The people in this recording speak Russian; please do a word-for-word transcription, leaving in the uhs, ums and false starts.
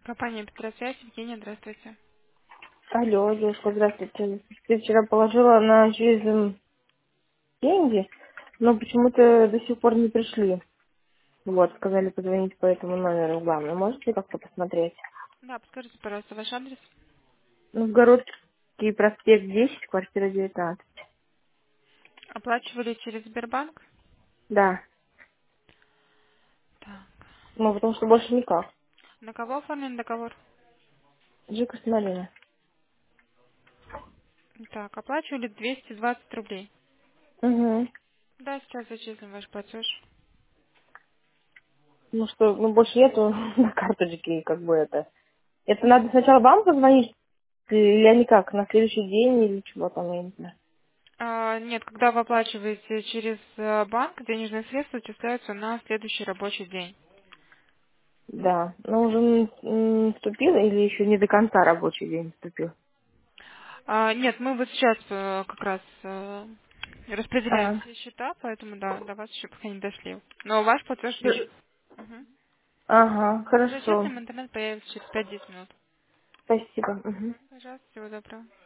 Компания Петросвязь, Евгения, здравствуйте. Алло, девушка, здравствуйте. Я вчера положила на через м, деньги, но почему-то до сих пор не пришли. Вот, сказали позвонить по этому номеру. Главное, можете как-то посмотреть? Да, подскажите, пожалуйста, ваш адрес. Новгородский проспект десять, квартира девятнадцать. Оплачивали через Сбербанк? Да. Так. Ну, потому что больше никак. На кого оформлен договор? Джика Смолина. Так, оплачивали двести двадцать рублей. Угу. Да, сейчас зачислим ваш платеж. Ну что, ну больше нету на карточке, как бы это. Это надо сначала вам позвонить, или они как, на следующий день, или чего там, я не знаю. А, нет, когда вы оплачиваете через э, банк, денежные средства зачисляются на следующий рабочий день. Да, но уже м, м, вступил или еще не до конца рабочий день вступил? А, нет, мы вот сейчас э, как раз э, распределяем А, все счета, поэтому да, до вас еще пока не дошли. Но ваш платеж всё. есть. Мгм. Ага, Сейчас хорошо. зачислим, интернет появится через пять-десять минут. Спасибо. Мгм. Пожалуйста, всего доброго.